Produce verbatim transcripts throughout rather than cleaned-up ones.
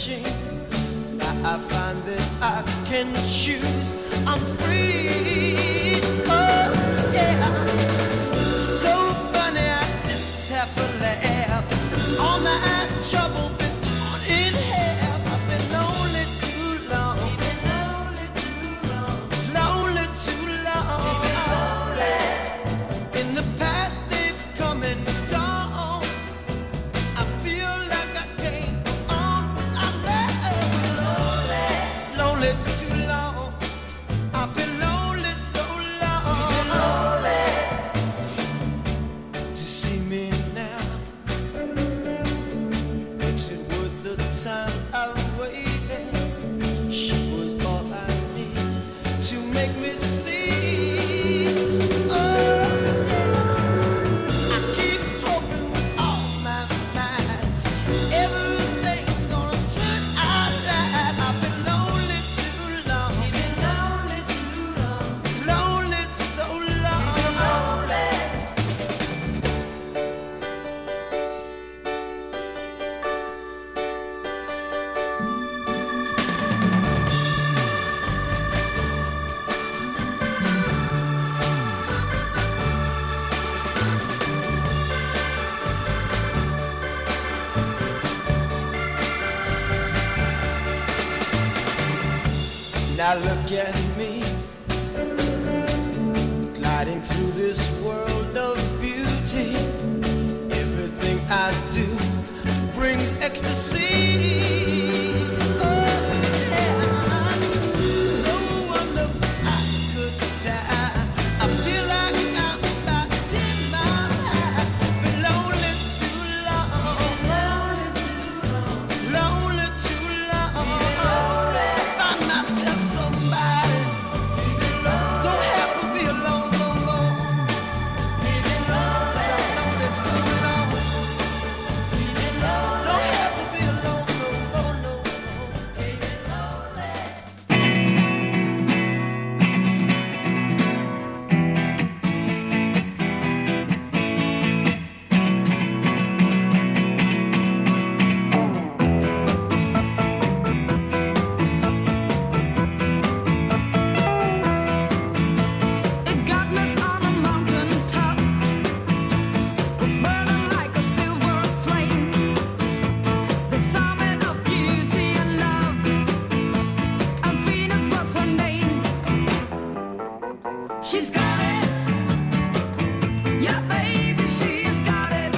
machine. Now I find that I can choose. I'm free. Oh, yeah. So funny, I just have to laugh. All my trouble been torn in half. I've been lonely too long. Been lonely too long. Lonely too long. Lonely. In the past they've come and gone. I feel like I can't go on without love. Lonely. Lonely too long. I've been lonely so long. Lonely. To see me now, makes it worth the time I waited. She was all I need to make me see. Oh, I keep hoping with all my mind everything's gonna turn out right. I've been lonely too long. Been lonely too long. Lonely so long. Lonely. Now look at me, gliding through this world of beauty. Everything I do brings ecstasy. Oh, yeah. No wonder I could die. I feel like I'm about ten miles high. Been lonely too long. Lonely too long. Lonely too long. Find myself somebody. Don't have to be alone no more. Lonely so long. Don't have to be alone no more, no more. It got us on a mountain top, was burning like a silver flame, the summit of beauty and love, and Venus was her name. She's got it, yeah baby, she's got it.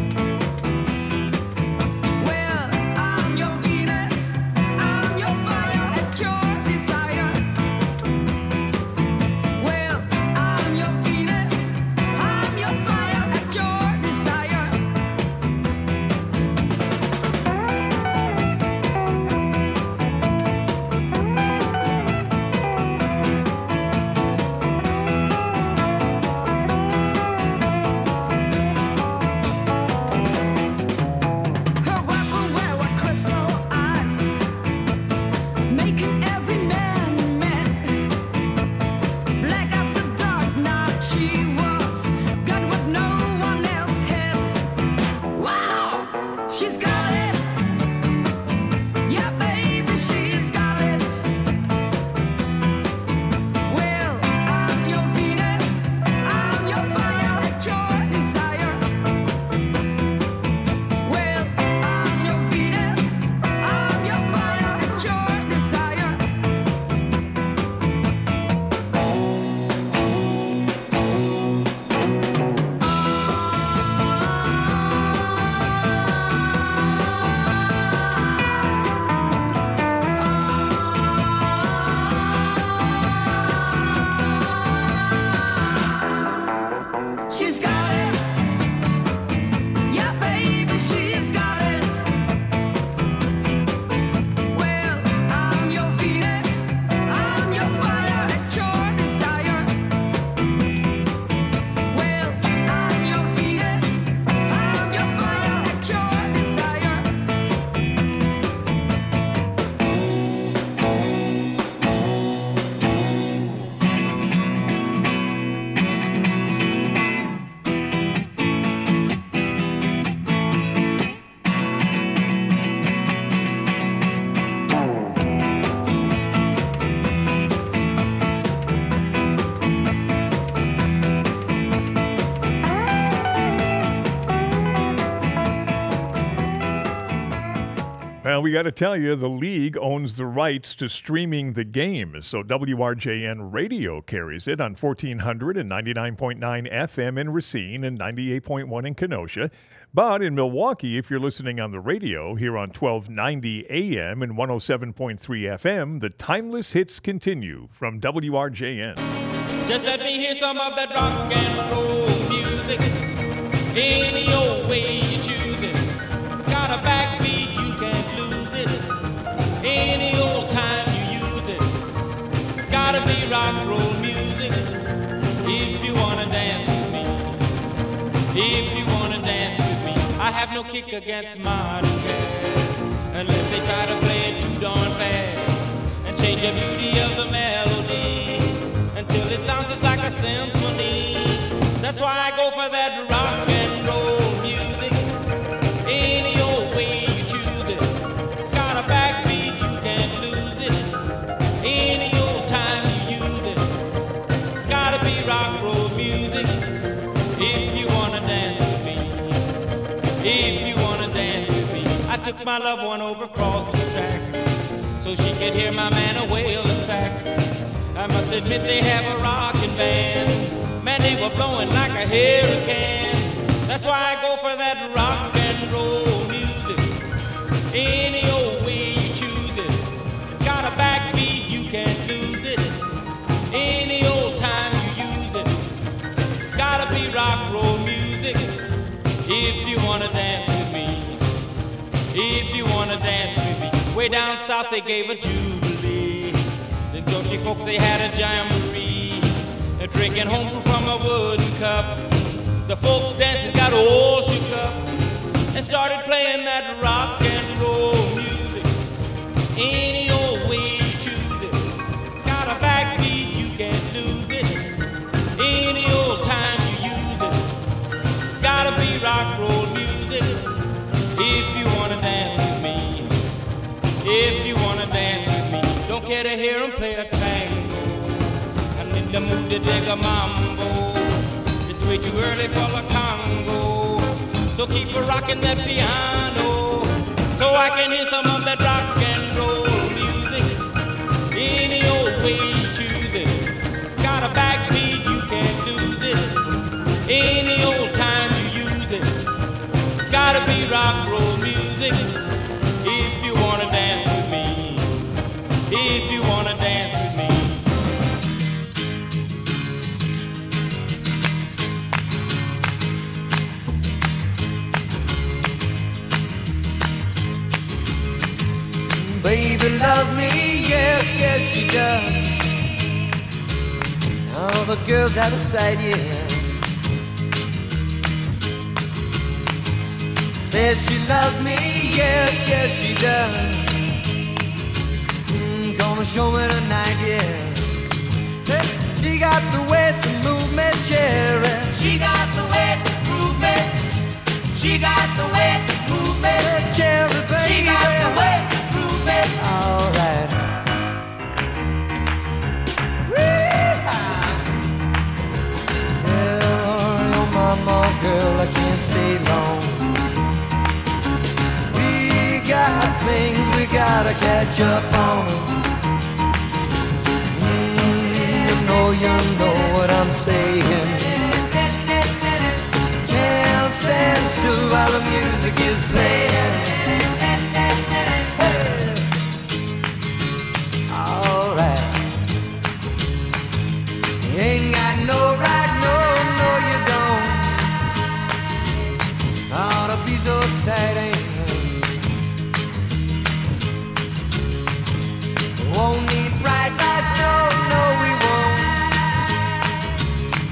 Well, I'm your Venus, I'm your fire at your desire. Well, I'm your Venus, I'm your fire at your desire. Now, we got to tell you, the league owns the rights to streaming the game, so W R J N Radio carries it on fourteen hundred and ninety-nine point nine F M in Racine and ninety-eight point one in Kenosha. But in Milwaukee, if you're listening on the radio, here on twelve ninety A M and one oh seven point three F M, the timeless hits continue from W R J N. Just let me hear some of that rock and roll music, any old way you choose it. It's got a backbeat, you can't lose it, any old time you use it. It's gotta be rock and roll music, if you wanna dance with me, if you wanna dance with me. I have no kick against modern jazz, unless they try to play it too darn fast, and change the beauty of the melody, until it sounds just like a symphony. That's why I go for that rock and roll music, any old way you choose it. It's got a backbeat, you can't lose it, any old time you use it. It's gotta be rock and roll music, if you wanna dance with me, if you wanna dance with me. I took my loved one over across the tracks, so she could hear my man a wailing sax. I must admit they have a rockin' band, man, they were blowing like a hurricane. That's why I go for that rock and roll music, any old way you choose it. It's got a backbeat, you can't lose it, any old time you use it. It's gotta be rock and roll music, if you wanna dance with me, if you wanna dance with me. Way down south they gave a jubilee, the country folks they had a jamboree, they're drinking home from a wooden cup. The folks dancing got all shook up and started playing that rock and roll music, any old way you choose it. It's got a backbeat, you can't lose it, any old time you use it. It's gotta be rock and roll music, if you wanna dance with me, if you wanna dance with me. Don't care to hear them play a tango, I'm in the mood to dig a mambo. It's way too early for the Congo, so keep a rockin' that piano, so I can hear some of that rock and roll music, any old way you choose it. It's got a backbeat, you can't lose it, any old time you use it. It's gotta be rock and roll music, if you wanna dance with me, if you wanna dance with me. Baby loves me, yes, yes she does. All the girls out of sight, yeah. Says she loves me, yes, yes she does. Mm, gonna show me tonight, yeah. She got the way to move me, cherry. She got the way to move me. She got the way to move me, cherry, baby. She got the way to move me. All right. Tell your mama, girl, I can't stay long. Got things we gotta catch up on. Mm, you know, you know what I'm saying. Can't stand still while the music is playing. Hey. All right. You ain't got no right, no, no, you don't. Ought to be so exciting. Won't need bright lights, no, no we won't.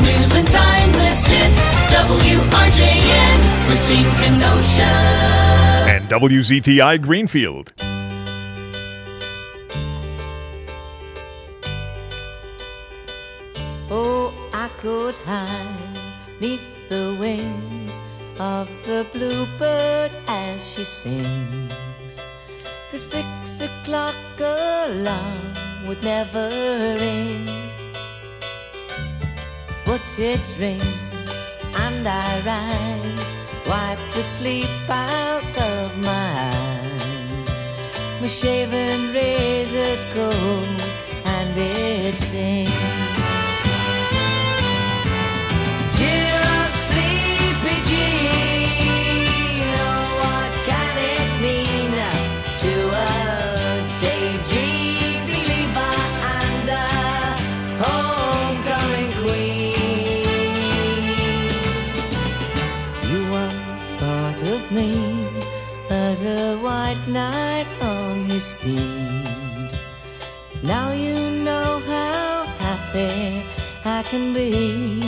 news and timeless hits. W R J N, Racine, Kenosha. And W Z T I Greenfield. Oh, I could hide neath the wings of the bluebird as she sings. The six o'clock alarm would never ring, but it rings and I rise, wipe the sleep out of my eyes. My shaven razor's cold and it stings. Cheer up, sleepy Jean. Oh, what can it mean to a daydream believer and a homecoming queen? You once thought of me as a white knight on his steed. Now you know how happy I can be.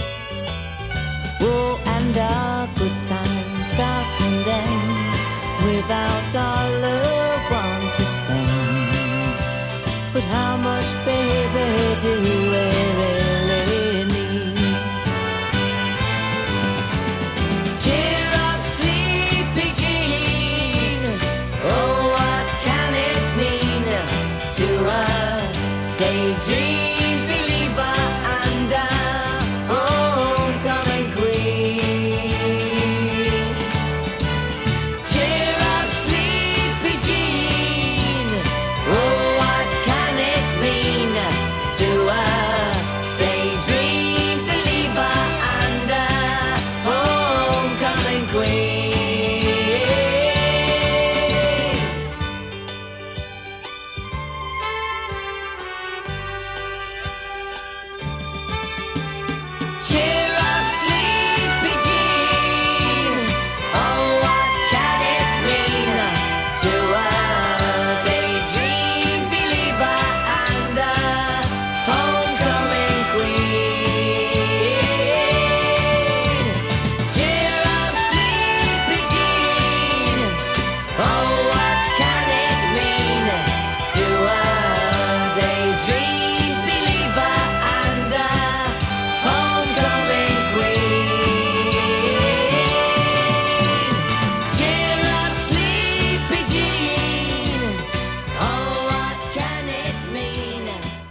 Oh, and our good time starts and ends without dollar one to spend. But how much, baby, do we really need? Cheer up, sleepy Jean. Oh, what can it mean to a daydream believer and a homecoming queen? Cheer up, sleepy Jean. Oh, what can it mean to a daydream believer and a homecoming queen? Cheer up, sleepy Jean. Oh, what can it mean to a daydream believer and a homecoming queen? Cheer up, sleepy Jean. Oh, what can it mean to a daydream believer and a homecoming queen? Cheer up, sleepy Jean. Oh, what can it mean?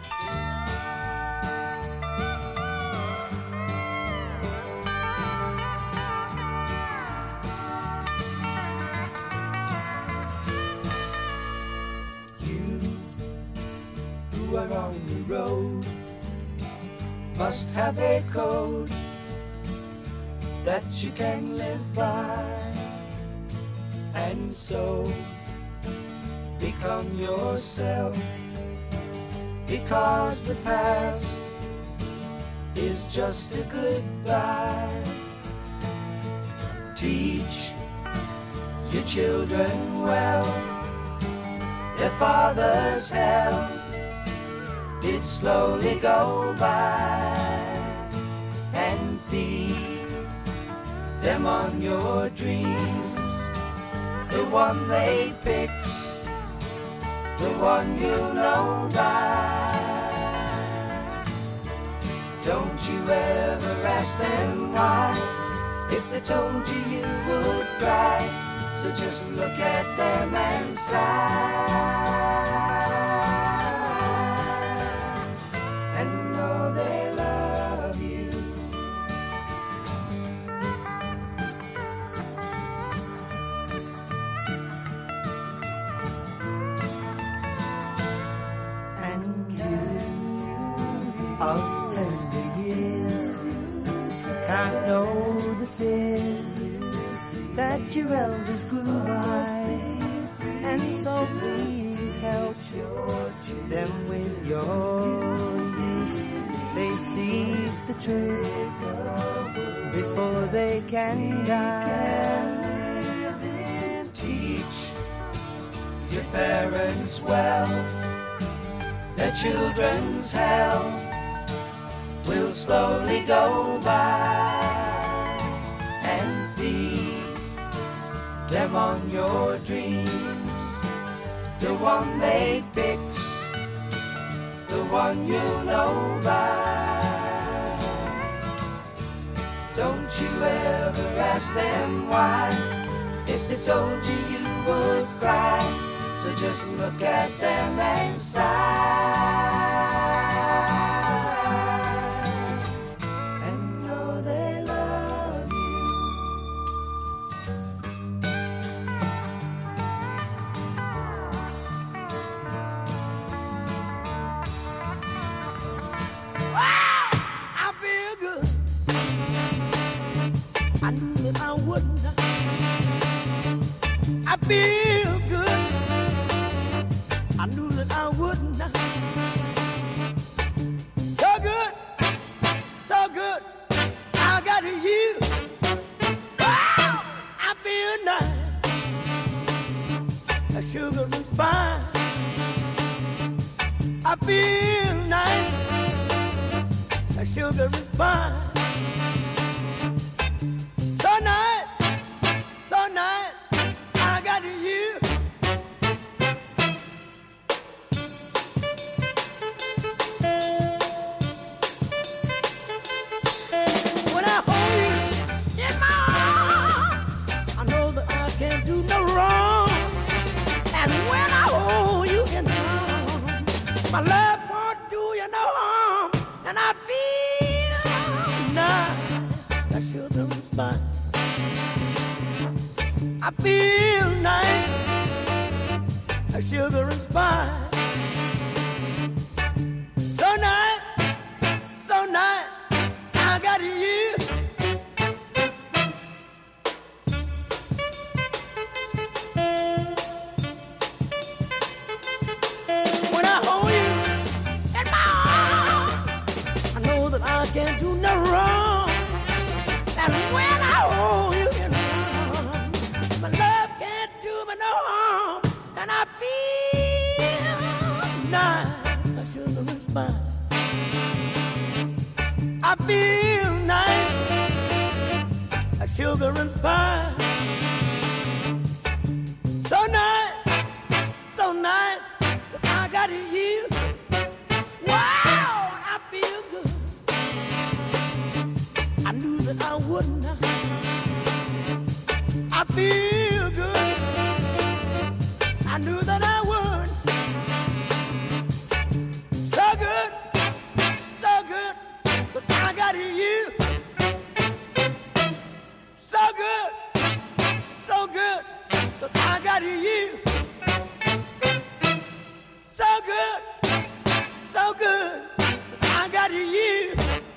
Who are on the road must have a code that you can live by, and so become yourself, because the past is just a goodbye. Teach your children well, their father's hell did slowly go by, and feed them on your dreams, the one they picked, the one you know by. Don't you ever ask them why, if they told you you would cry. So just look at them and sigh, and know they love you. And you of tender years can't know the fears that your elders grew by, and so please help them with your youth. They seek the truth before they can die. Teach your parents well, their children's hell will slowly go by, and feed them on your dreams. The one they picked, the one you know by. Don't you ever ask them why. If they told you, you would cry. So just look at them and sigh, and know they love you. Wow, I feel good. I knew that I wouldn't. I feel good. I knew that I wouldn't. So good, so good, I got you. Wow, I feel nice, a sugar and spice. I feel nice, a sugar and spice. So nice, so nice, I got you. When I hold you in my arms, I know that I can't do no wrong. And when I hold you in my arms, my love won't do you no harm. And I feel nice, like sugar and spice. I feel nice, like sugar and spice. So nice, so nice, I got you. When I hold you in my arms, I know that I can't do no wrong. And when I hold you in my arms, my love can't do me no harm. And I feel nice, like sugar and spice. I feel nice, like sugar and spice. So nice, so nice, that I got you. Wow, I feel good. I knew that I wouldn't. I feel good. I knew that I would. So good, so good, but I got you. So good, so good, but I got you. So good, so good, but I got you.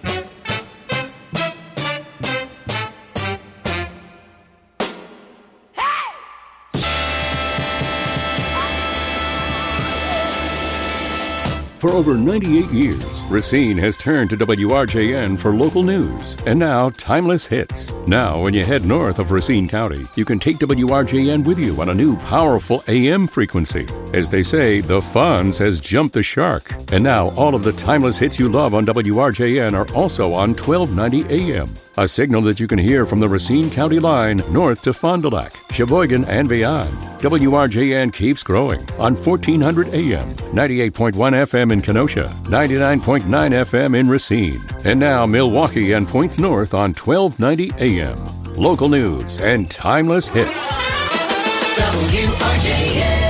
For over ninety-eight years, Racine has turned to W R J N for local news and now timeless hits. Now, when you head north of Racine County, you can take W R J N with you on a new powerful A M frequency. As they say, the Fonz has jumped the shark. And now all of the timeless hits you love on W R J N are also on twelve ninety A M, a signal that you can hear from the Racine County line north to Fond du Lac, Sheboygan, and beyond. W R J N keeps growing on fourteen hundred A M, ninety-eight point one F M in Kenosha, ninety-nine point nine F M in Racine, and now Milwaukee and points north on twelve ninety A M. Local news and timeless hits. W R J N.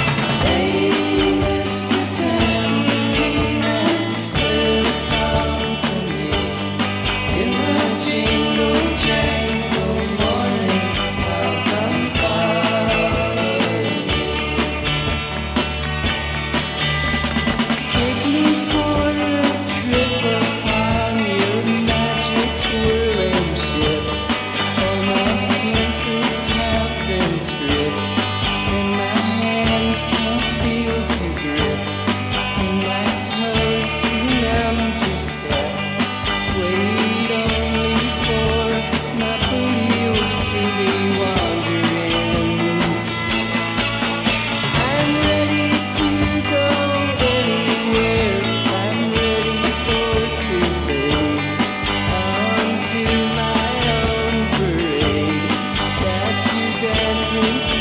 Hey, Mister Tambourine Man, play a song strip, and my hands can't feel to grip, and my toes too numb to step. Wait only for my boot heels to be wandering. I'm ready to go anywhere. I'm ready for today. On to my own parade. Fast you dancing.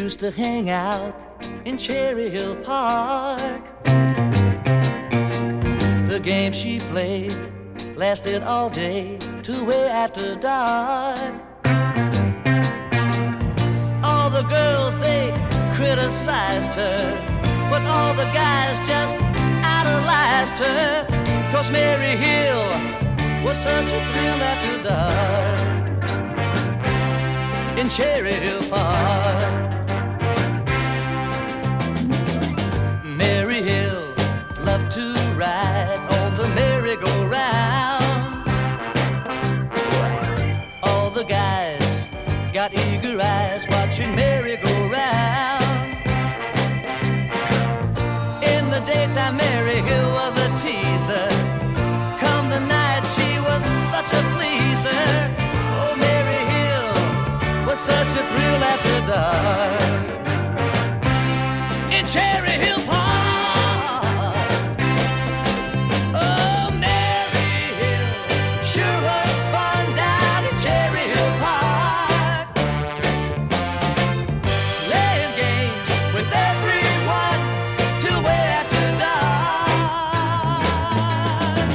used to hang out in Cherry Hill Park. The game she played lasted all day to way after dark. All the girls, they criticized her, but all the guys just idolized her. 'Cause Mary Hill was such a thrill after dark in Cherry Hill Park. Mary Hill loved to ride on the merry-go-round. All the guys got eager eyes watching Mary go round. In the daytime, Mary Hill was a teaser. Come the night, she was such a pleaser. Oh, Mary Hill was such a thrill after dark in Cherry Hill Park. Oh, Mary Hill sure was fun down in Cherry Hill Park, playing games with everyone till way after dark.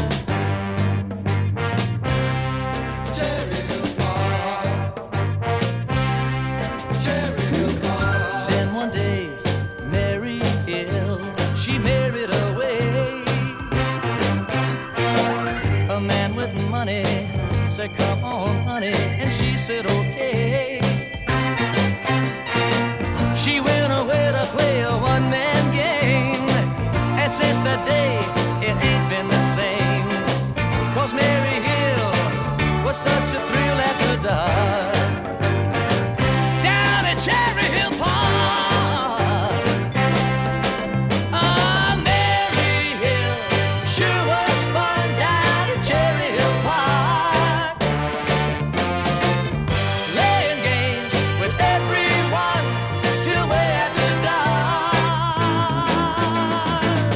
Cherry Hill Park, Cherry Hill Park. Then one day, Mary Hill, she married away. A man with money said, "Come on, honey," and she said, "Okay." She went away to play a one-man game, and since that day, it ain't been the same. 'Cause Mary Hill was such a thrill after dark down at Cherry Hill Park. Ah, Mary Hill sure was fun down at Cherry Hill Park, playing games with everyone till way after dark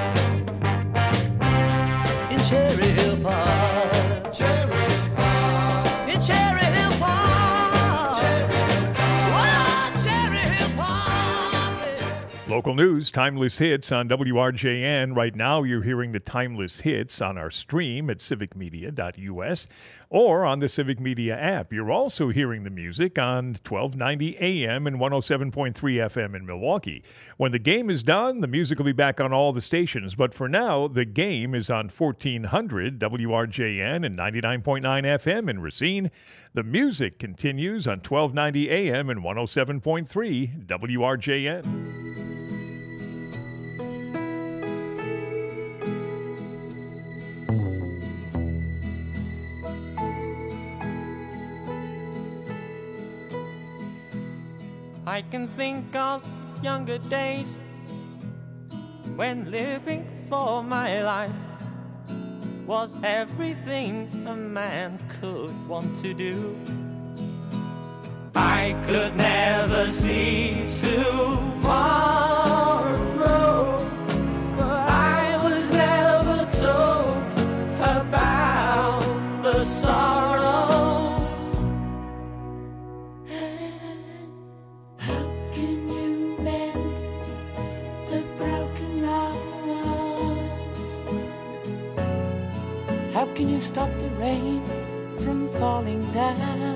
in Cherry Hill Park. Cherry Hill Park. In Cherry Hill Park. Cherry Hill Park. Oh, Cherry Hill Park. Local news, timeless hits on W R J N. Right now, you're hearing the timeless hits on our stream at civic media dot U S or on the Civic Media app. You're also hearing the music on twelve ninety A M and one oh seven point three F M in Milwaukee. When the game is done, the music will be back on all the stations. But for now, the game is on fourteen hundred W R J N and ninety-nine point nine F M in Racine. The music continues on twelve ninety A M and one oh seven point three W R J N. I can think of younger days when living for my life was everything a man could want to do. I could never see tomorrow, but I was never told about the sorrows. How can you mend the broken hearts? How can you stop the rain from falling down?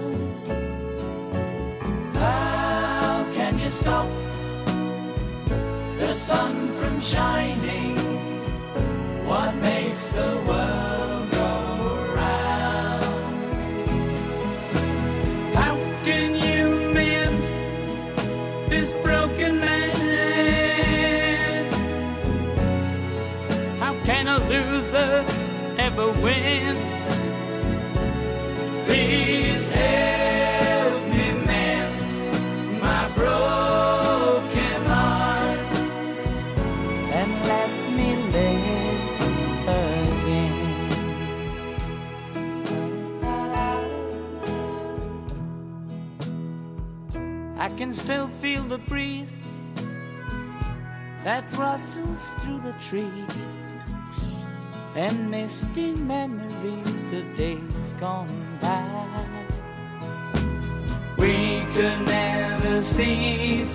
How can you stop the sun from shining? What makes the world go round? How can you mend this broken man? How can a loser ever win? Please help me mend my broken heart And let me live again. I can still feel the breeze That rustles through the trees and misty memories of days gone by. We could never we'll see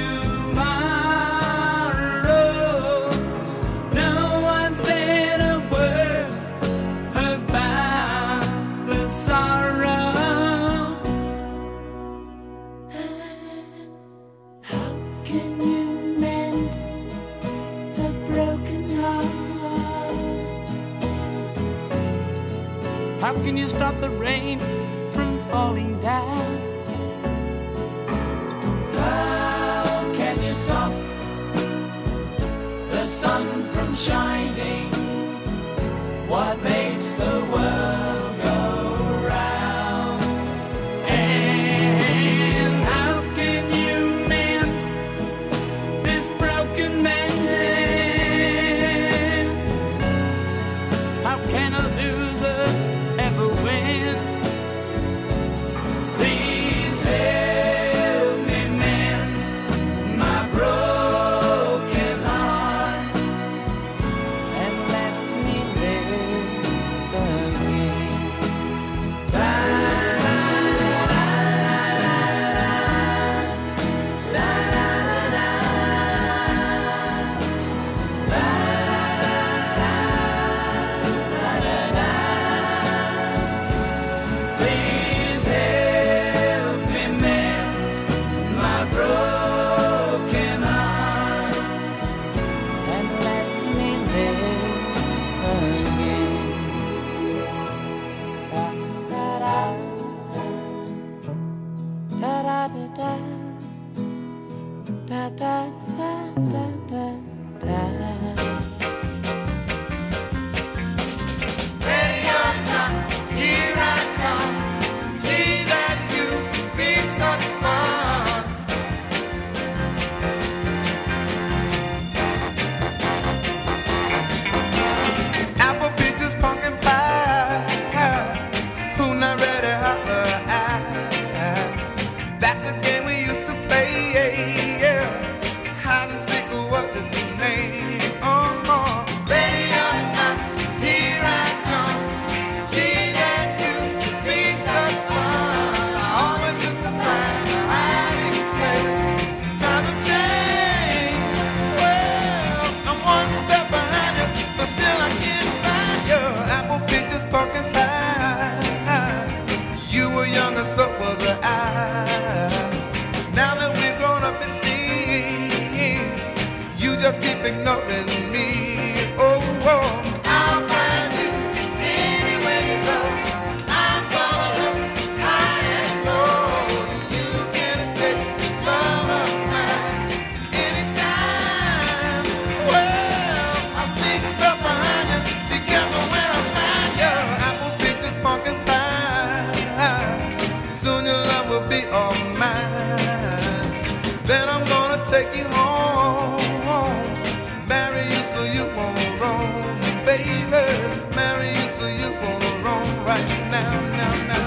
tomorrow. No one said a word about the sorrow. How can you mend a broken heart? How can you stop the rain from falling down? How can you stop the sun from shining? What makes the world go round? And how can you mend this broken man? How can a loser ever win? Please help me mend my broken heart And let me live again. Please help me mend my broken heart And let me live again. Da da da da da da da da da da da da. Ready or not, here I come. Gee, that used to be such fun. Apple peaches, pumpkin pie. Who not ready? Holler, that's a game we used to play. Yeah. Hide and seek was its name. Oh, oh. Ready or not, here I come. Gee, that used to be such fun. I always used to find a hiding place. Time to change. Well, I'm one step behind you, but still I can't find you. Apple peaches, pumpkin pie. You were younger, so was I. Now that we've grown up, it seems you just keep ignoring me. Oh, oh. I'll find you anywhere you go. I'm gonna look high and low. You can escape this love of mine anytime. Well, I'll sneak up behind you. Be careful when I find you. Apple peaches, pumpkin pie. Soon your love will be all mine. Then I'm gonna take you home. Marry you so you won't roam. Baby, marry you so you won't roam right now, now, now.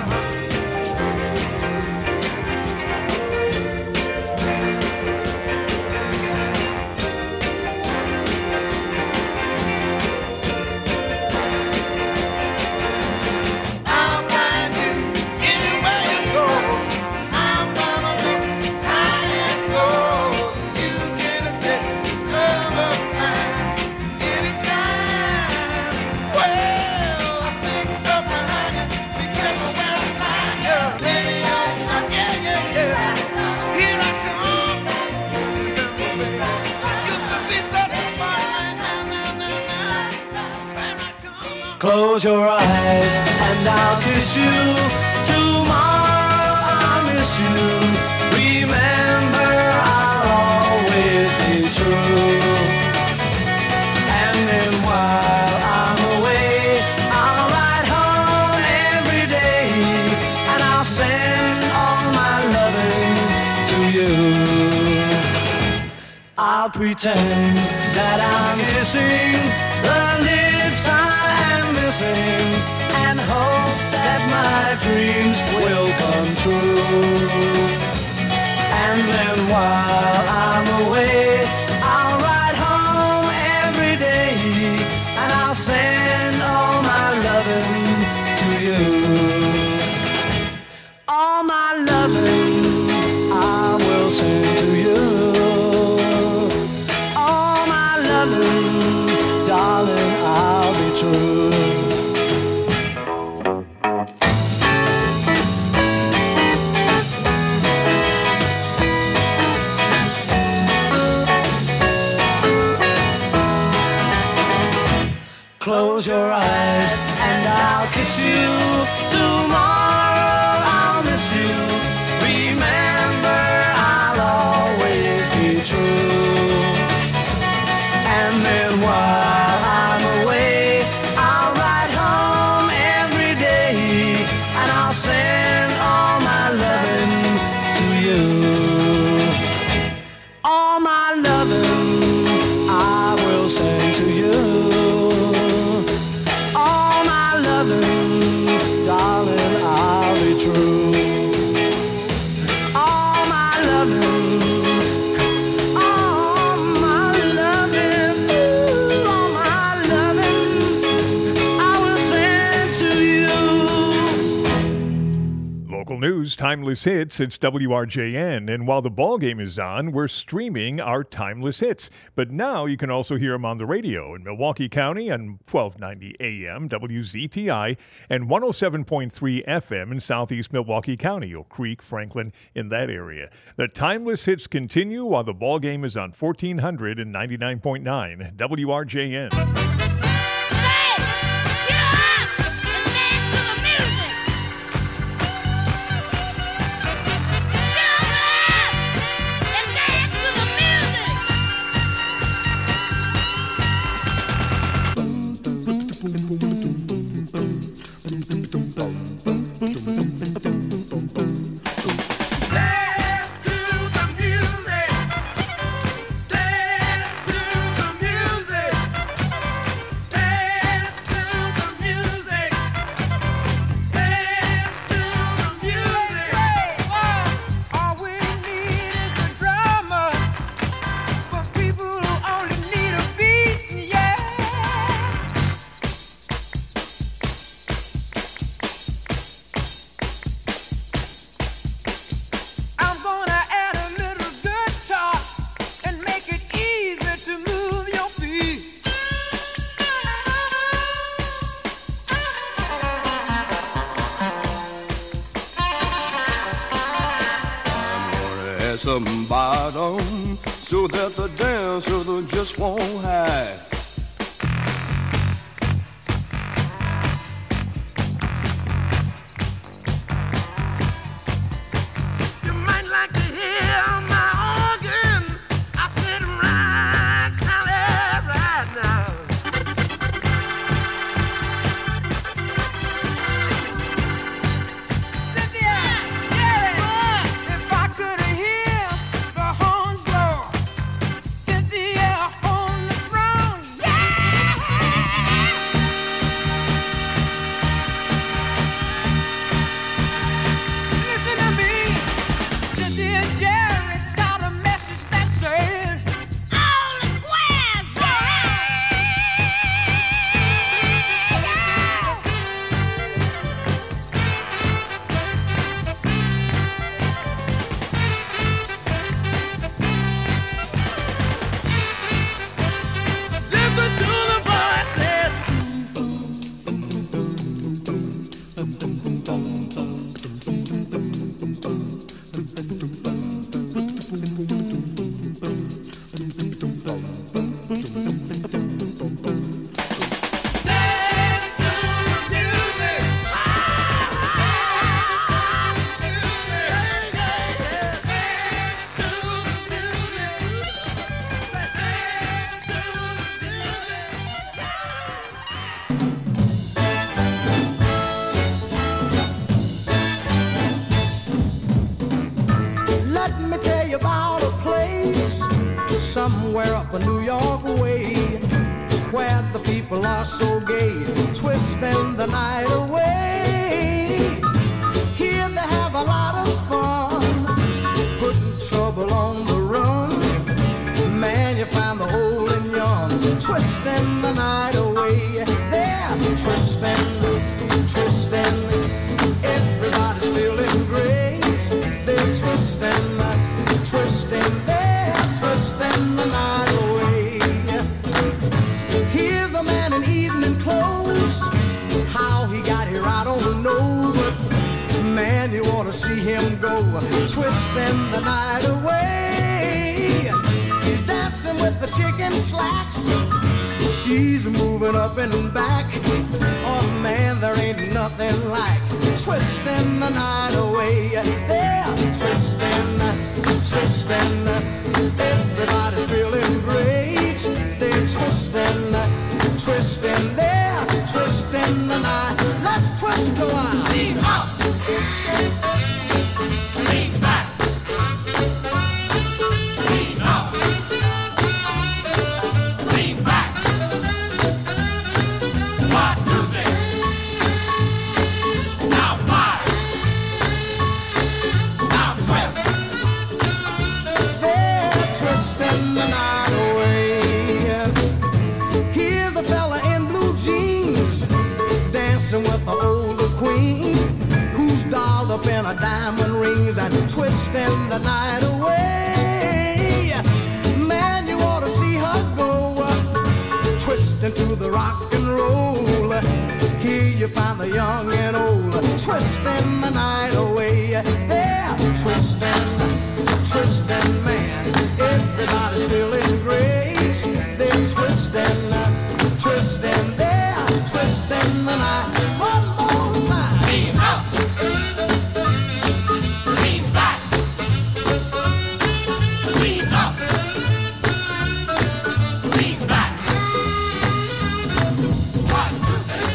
I'll find you anywhere you go. I'm gonna look high and low. You can't escape this love of mine anytime. Well, I sneak up behind you. Be careful when I find you. Lady, oh, yeah, yeah, yeah. Here I come. It used to be such a fun night. Now, now, now, now. Here I come. Close your eyes and I'll kiss you. Tomorrow I'll miss you. Remember, I'll always be true. And then while I'm away, I'll ride home every day. And I'll send all my loving to you. I'll pretend that I'm missing the lips I am missing, and hope that my dreams will come true. And then while I'm away, I'll ride home every day, and I'll send all my loving to you. All my loving I will Close your eyes and I'll kiss you. Tomorrow I'll miss you. Remember, I'll always be true. And then while I'm away, I'll ride home every day, and I'll send all my loving to you. All my loving I will send to you. All my loving, darling, I'll be true. All my loving, all my loving, ooh, all my loving, I will send to you. Local news, timeless hits, it's W R J N. And while the ball game is on, we're streaming our timeless hits. But now you can also hear them on the radio in Milwaukee County on twelve ninety A M, W Z T I, and one oh seven point three F M in southeast Milwaukee County, Oak Creek, Franklin, in that area. The timeless hits continue while the ball game is on fourteen hundred and ninety-nine point nine W R J N. Some bottom so that the dancer just won't hide. You might like to hear my organ. I sit right solid right now. Cynthia, Jerry, if I could hear the horns blow, Cynthia on the throne, listen to me. Cynthia and Jerry got a message that says all the squares go listen to the voices. Let me tell you about a place somewhere up a New York way, where the people are so gay, twisting the night away. Here they have a lot of fun, putting trouble on the run. Man, you find the old and young, twisting the night away. They're twisting, twisting, everybody's feeling great. They're twisting, twisting, they're twisting the night away. Here's a man in evening clothes. How he got here, I don't know. But man, you ought to see him go, twisting the night away. He's dancing with the chicken slacks, She's moving up and back. Oh man, there ain't nothing like twisting the night away. They're twisting, twisting. Everybody's feeling great. They're twisting, twisting. They're twisting the night. Let's twist a while. Lean up, lean back. Lean up, lean back. One, two, six. Now five. Now twist. They're twisting the night away. Here's a fella in blue jeans dancing with the older queen, who's dolled up in her diamond rings and twisting the night away. Man, you ought to see her go, twisting to the rock and roll. Here you find the young and old, twisting the night away. They're twisting, twisting, man. Everybody's feeling great. They're twisting, twisting. They're twisting the night. One more time. Lean up, lean back. Lean up, lean back. One, two, three.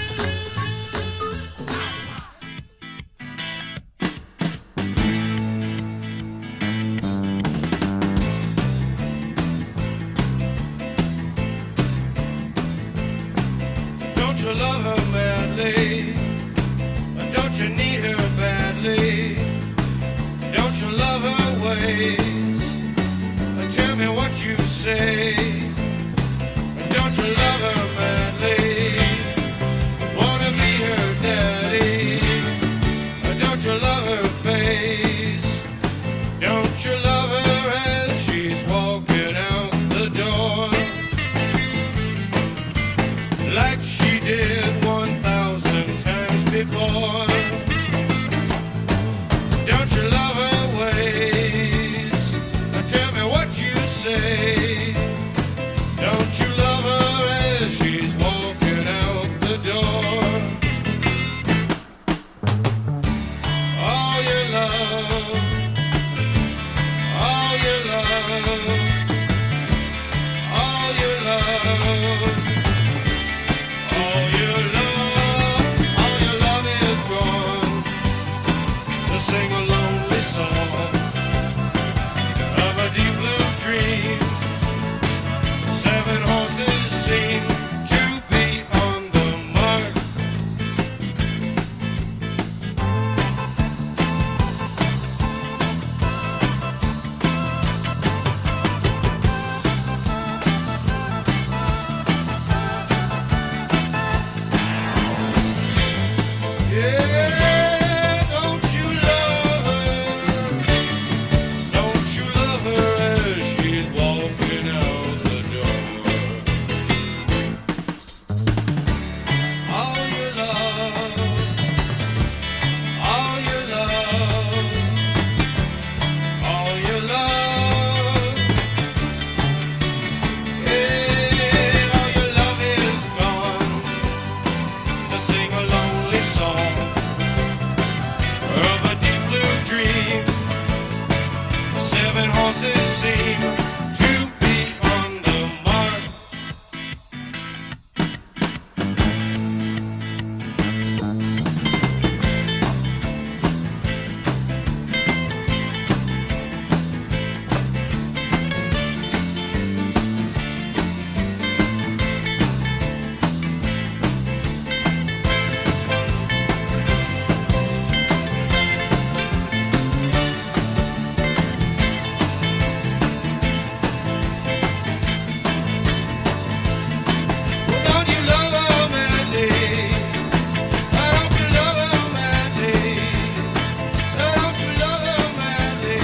Don't you love her madly? Don't you need her badly? Don't you love her ways? Tell me what you say. Don't you love her madly? Wanna be her daddy? Don't you love her face? Don't you love her as she's walking out the door? Like she did one thousand times before. Don't you love her ways? Tell me what you say. Don't you love her as she's walking out the door? All your love, all your love, all your love. All your love, all your love is gone. So sing a lonely song of a deep blue dream. Seven horses seem to be on the mark. Yeah, don't you love her? Don't you love her as she's walking out the door? All your love, all your love, all your love. Yeah, all your love is gone. So sing a lonely song of a deep blue dream. Seven horses seem to be on the mark. Don't you love her madly? Don't you love her madly? Don't you love her madly?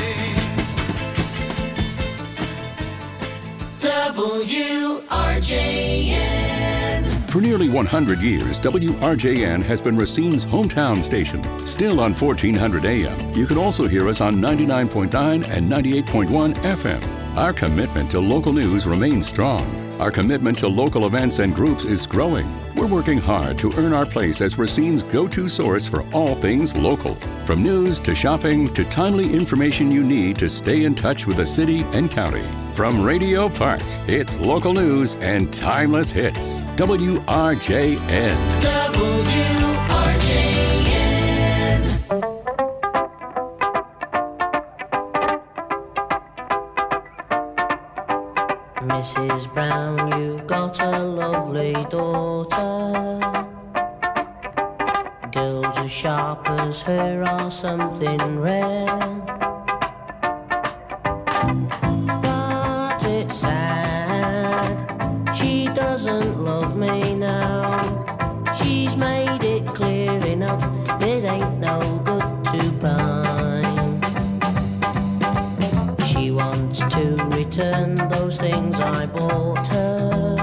W R J N. For nearly one hundred years, W R J N has been Racine's hometown station. Still on fourteen hundred A M. You can also hear us on ninety-nine point nine and ninety-eight point one F M. Our commitment to local news remains strong. Our commitment to local events and groups is growing. We're working hard to earn our place as Racine's go-to source for all things local. From news to shopping to timely information you need to stay in touch with the city and county. From Radio Park, it's local news and timeless hits. W R J N. W R J N. Missus Brown, you've got a lovely daughter. Girls as sharp as her are something rare. But it's sad, she doesn't love me now. She's made it clear enough, it ain't no good to pine. She wants to return those things I bought her.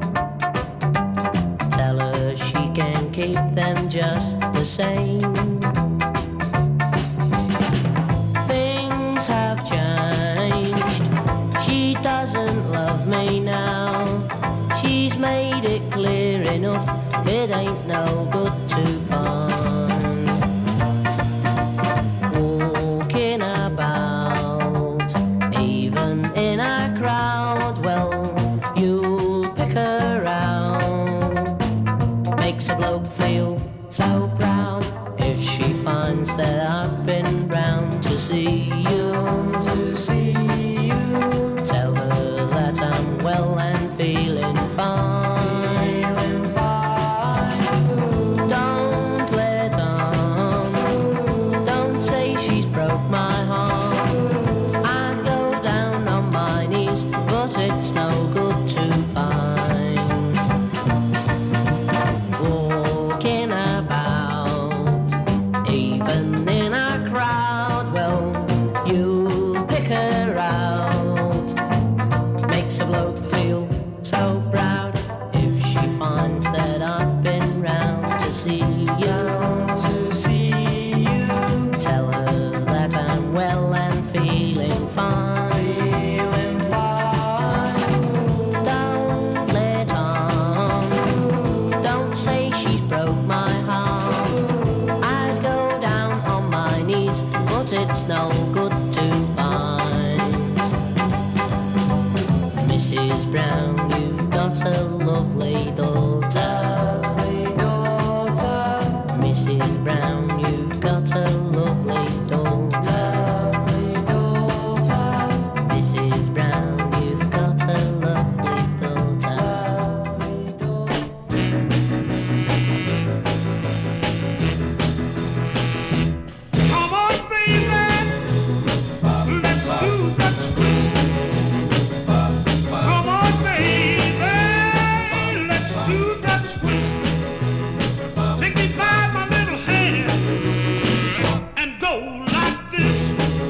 Tell her she can keep them just the same. Things have changed, she doesn't love me now. She's made it clear enough, it ain't no good to pine. Walking about, even in a crowd, well, you'll pick her out. Makes a bloke feel so proud if she finds that I've been round to see you. To see you. Tell her that I'm well and feeling fine. Feeling fine. Don't let on. Don't say she's broke my heart. I'd go down on my knees, but it's no good to pine. Walking about, even in a crowd, well, you pick her out. Makes a bloke feel so proud if she finds that I've been round to see you. To see you. Tell her that I'm well and feeling fine. Feeling fine. Don't let on. Don't say she's broke my heart. I'd go down on my knees, but it's no good to pine. Missus Brown, you've got a lovely daughter. daughter. Missus Brown, you've got a lovely daughter. daughter. Missus Brown, you've got a lovely daughter. Come on, baby, let's do the twist. Come on, baby, let's do the twist. Take me by my little hand and go like this.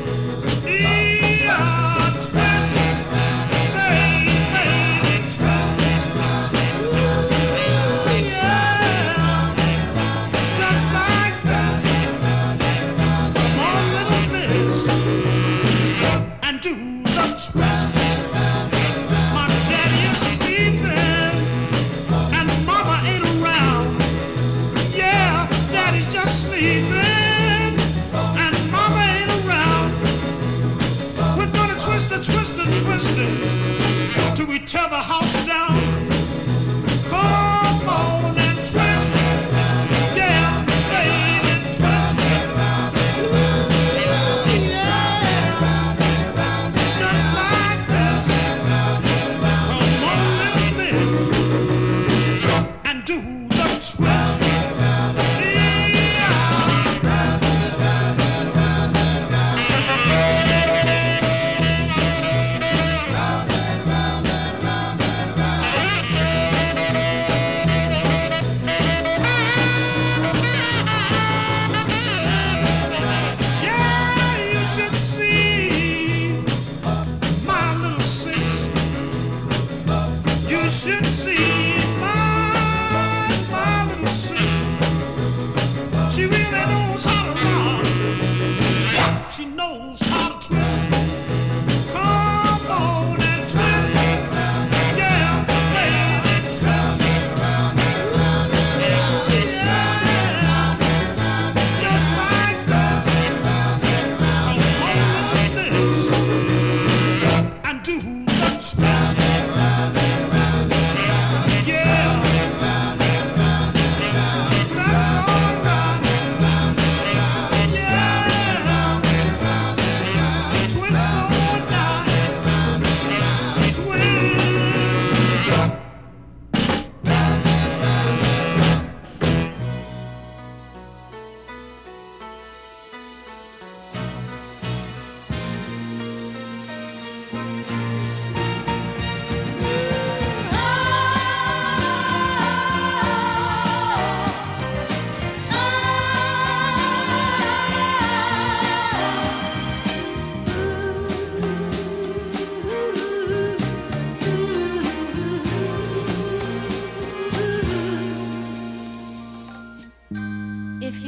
Yeah, twist, baby, twist. Yeah, just like that. Come on, little miss, and do the twist. My daddy is sleeping, and mama ain't around. Yeah, daddy's just sleeping, and mama ain't around. We're gonna twist it, twist it, twist it, till we tear the house down. Come on and twist it. Yeah, baby, twist it. Yeah, just like this. Come on, little miss, and do the twist. Yeah. If you